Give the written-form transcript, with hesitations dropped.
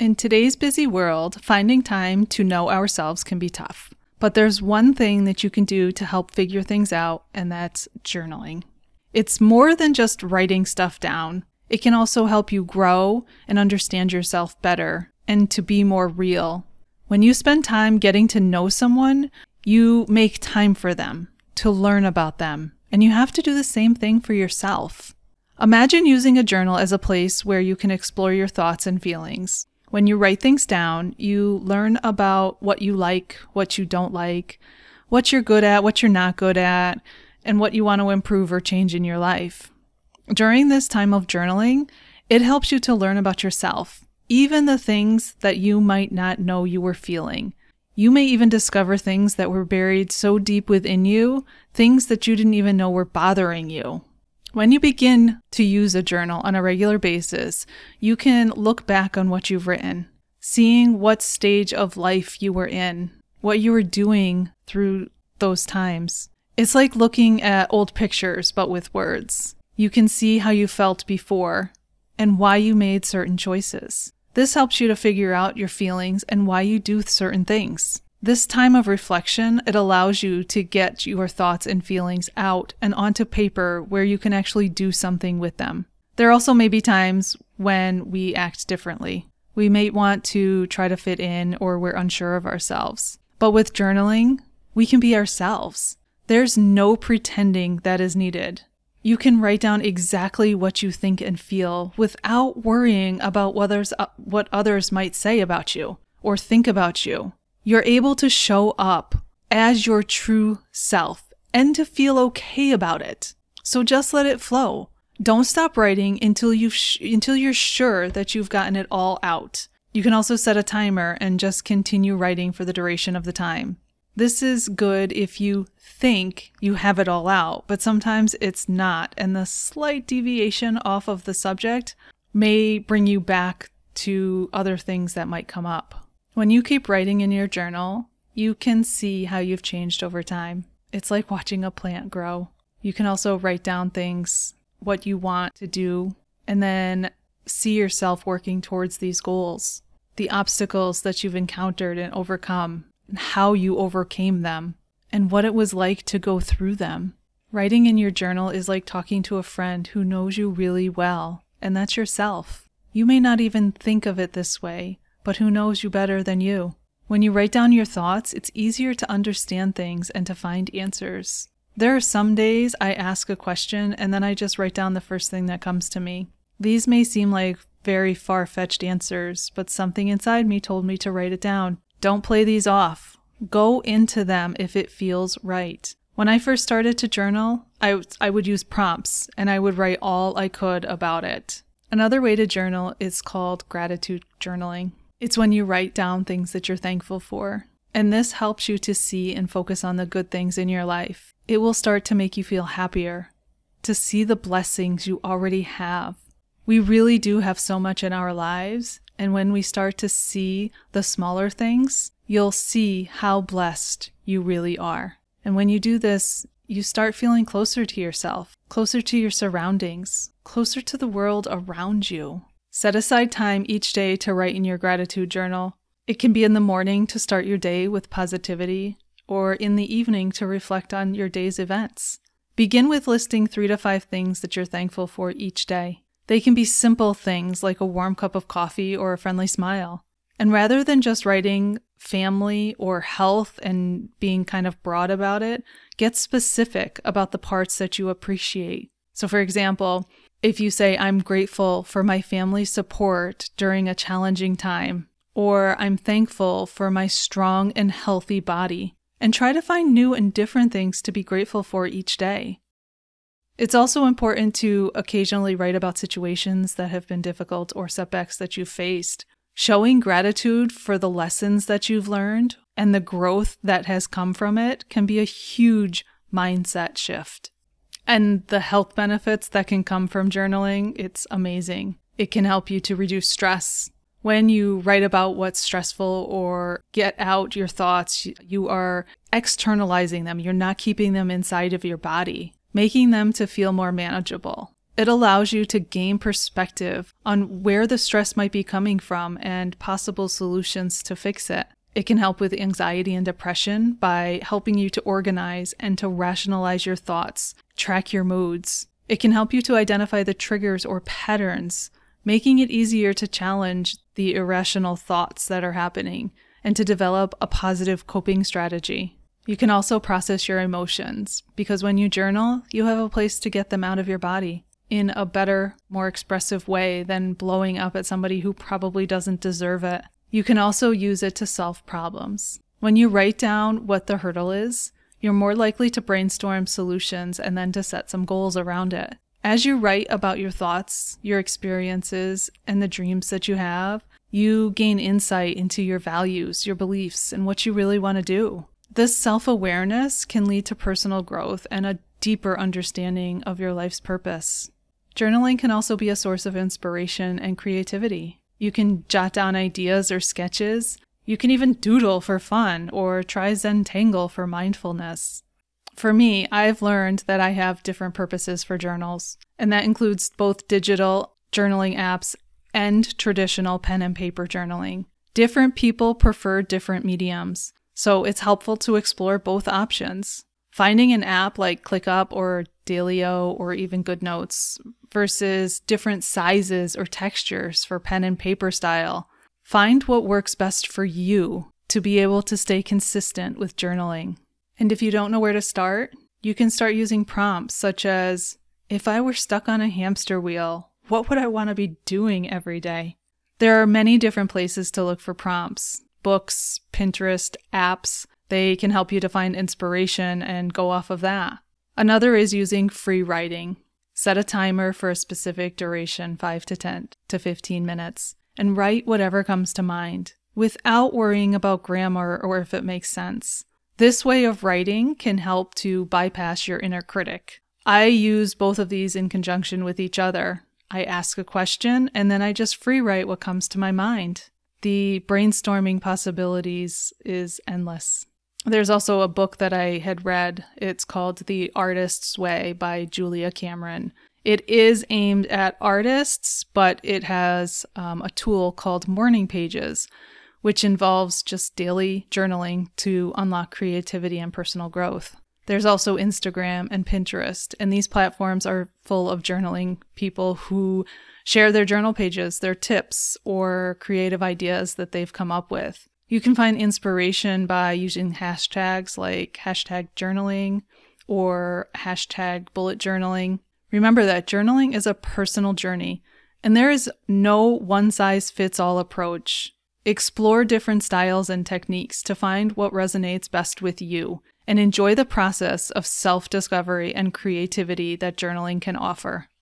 In today's busy world, finding time to know ourselves can be tough. But there's one thing that you can do to help figure things out, and that's journaling. It's more than just writing stuff down. It can also help you grow and understand yourself better and to be more real. When you spend time getting to know someone, you make time for them, to learn about them, and you have to do the same thing for yourself. Imagine using a journal as a place where you can explore your thoughts and feelings. When you write things down, you learn about what you like, what you don't like, what you're good at, what you're not good at, and what you want to improve or change in your life. During this time of journaling, it helps you to learn about yourself, even the things that you might not know you were feeling. You may even discover things that were buried so deep within you, things that you didn't even know were bothering you. When you begin to use a journal on a regular basis, you can look back on what you've written, seeing what stage of life you were in, what you were doing through those times. It's like looking at old pictures, but with words. You can see how you felt before and why you made certain choices. This helps you to figure out your feelings and why you do certain things. This time of reflection, it allows you to get your thoughts and feelings out and onto paper where you can actually do something with them. There also may be times when we act differently. We may want to try to fit in or we're unsure of ourselves. But with journaling, we can be ourselves. There's no pretending that is needed. You can write down exactly what you think and feel without worrying about what others might say about you or think about you. You're able to show up as your true self and to feel okay about it. So just let it flow. Don't stop writing until you're sure that you've gotten it all out. You can also set a timer and just continue writing for the duration of the time. This is good if you think you have it all out, but sometimes it's not, and the slight deviation off of the subject may bring you back to other things that might come up. When you keep writing in your journal, you can see how you've changed over time. It's like watching a plant grow. You can also write down things, what you want to do, and then see yourself working towards these goals, the obstacles that you've encountered and overcome, and how you overcame them, and what it was like to go through them. Writing in your journal is like talking to a friend who knows you really well, and that's yourself. You may not even think of it this way, but who knows you better than you? When you write down your thoughts, it's easier to understand things and to find answers. There are some days I ask a question and then I just write down the first thing that comes to me. These may seem like very far-fetched answers, but something inside me told me to write it down. Don't play these off. Go into them if it feels right. When I first started to journal, I would use prompts and I would write all I could about it. Another way to journal is called gratitude journaling. It's when you write down things that you're thankful for. And this helps you to see and focus on the good things in your life. It will start to make you feel happier, to see the blessings you already have. We really do have so much in our lives. And when we start to see the smaller things, you'll see how blessed you really are. And when you do this, you start feeling closer to yourself, closer to your surroundings, closer to the world around you. Set aside time each day to write in your gratitude journal. It can be in the morning to start your day with positivity, or in the evening to reflect on your day's events. Begin with listing 3 to 5 things that you're thankful for each day. They can be simple things like a warm cup of coffee or a friendly smile. And rather than just writing family or health and being kind of broad about it, get specific about the parts that you appreciate. So for example, if you say, I'm grateful for my family's support during a challenging time, or I'm thankful for my strong and healthy body, and try to find new and different things to be grateful for each day. It's also important to occasionally write about situations that have been difficult or setbacks that you've faced. Showing gratitude for the lessons that you've learned and the growth that has come from it can be a huge mindset shift. And the health benefits that can come from journaling, it's amazing. It can help you to reduce stress. When you write about what's stressful or get out your thoughts, you are externalizing them. You're not keeping them inside of your body, making them to feel more manageable. It allows you to gain perspective on where the stress might be coming from and possible solutions to fix it. It can help with anxiety and depression by helping you to organize and to rationalize your thoughts, track your moods. It can help you to identify the triggers or patterns, making it easier to challenge the irrational thoughts that are happening and to develop a positive coping strategy. You can also process your emotions because when you journal, you have a place to get them out of your body in a better, more expressive way than blowing up at somebody who probably doesn't deserve it. You can also use it to solve problems. When you write down what the hurdle is, you're more likely to brainstorm solutions and then to set some goals around it. As you write about your thoughts, your experiences, and the dreams that you have, you gain insight into your values, your beliefs, and what you really want to do. This self-awareness can lead to personal growth and a deeper understanding of your life's purpose. Journaling can also be a source of inspiration and creativity. You can jot down ideas or sketches. You can even doodle for fun or try Zentangle for mindfulness. For me, I've learned that I have different purposes for journals, and that includes both digital journaling apps and traditional pen and paper journaling. Different people prefer different mediums, so it's helpful to explore both options. Finding an app like ClickUp or Dailyo or even GoodNotes versus different sizes or textures for pen and paper style. Find what works best for you to be able to stay consistent with journaling. And if you don't know where to start, you can start using prompts such as, if I were stuck on a hamster wheel, what would I want to be doing every day? There are many different places to look for prompts. Books, Pinterest, apps. They can help you to find inspiration and go off of that. Another is using free writing. Set a timer for a specific duration, 5 to 10 to 15 minutes, and write whatever comes to mind without worrying about grammar or if it makes sense. This way of writing can help to bypass your inner critic. I use both of these in conjunction with each other. I ask a question and then I just free write what comes to my mind. The brainstorming possibilities is endless. There's also a book that I had read. It's called The Artist's Way by Julia Cameron. It is aimed at artists, but it has a tool called Morning Pages, which involves just daily journaling to unlock creativity and personal growth. There's also Instagram and Pinterest, and these platforms are full of journaling people who share their journal pages, their tips, or creative ideas that they've come up with. You can find inspiration by using hashtags like hashtag journaling or hashtag bullet journaling. Remember that journaling is a personal journey, and there is no one-size-fits-all approach. Explore different styles and techniques to find what resonates best with you, and enjoy the process of self-discovery and creativity that journaling can offer.